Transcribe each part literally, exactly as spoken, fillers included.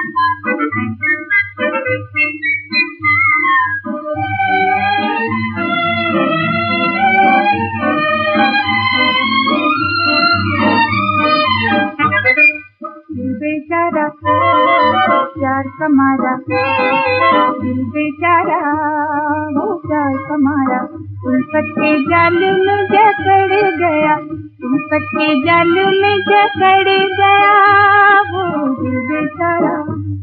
बेचारा प्यार कमारा, दिल बेचारा वो प्यार कमारा, उल्फत के जाल में जकड़ गया, उल्फत के जाल में जकड़ गया वो दिल बेचारा।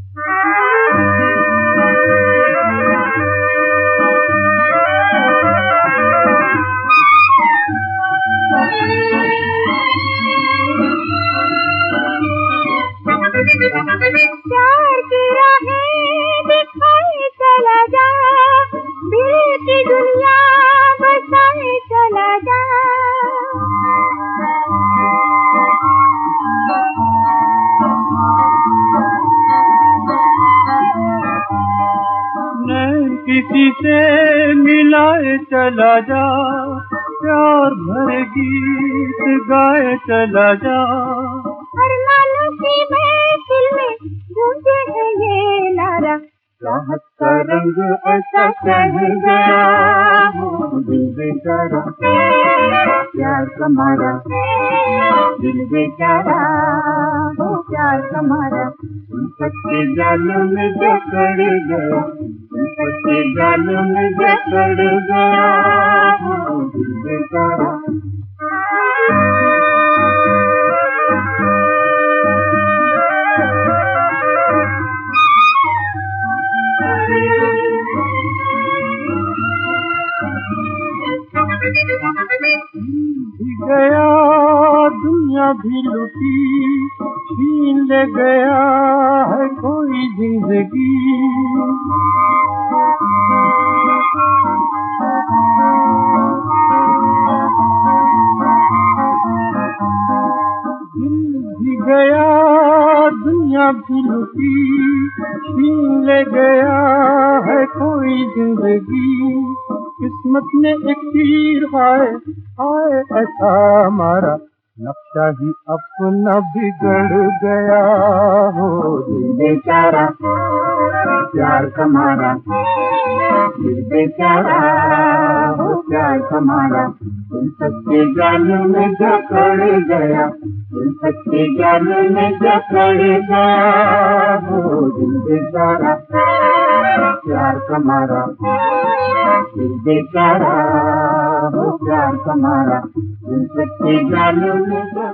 प्यार की राहें दिखाए चला जा, दिल की दुनिया बसाए चला जा। नैन किसी से मिलाए चला जा, प्यार भरे गीत गाए चला जा। अरमानों की महफिल में गूंजे है ये नारा, चाहत का रंग ऐसा चढ़ गया वो दिल बेचारा, प्यार कमारा, दिल बेचारा वो प्यार कमारा, उल्फत के जाल में जकड़ गया, उल्फत के जाल में जकड़ गया वो दिल बेचारा। भी गया दुनिया भी लुटी, छीन ले गया है कोई जिंदगी। दिल भी गया दुनिया भी लुटी, छीन ले गया है कोई जिंदगी। किस्मत ने एक तीर खाए आए ऐसा हमारा, नक्शा ही अपना बिगड़ गया हो दिल बेचारा, प्यार कमारा, दिल बेचारा वो प्यार कमारा, उल्फत के जाल में जकड़ गया, उल्फत के जाल में जकड़ गया वो दिल बेचारा, प्यार कमारा, दिल बेचारा वो प्यार कमारा, उल्फत के जाल में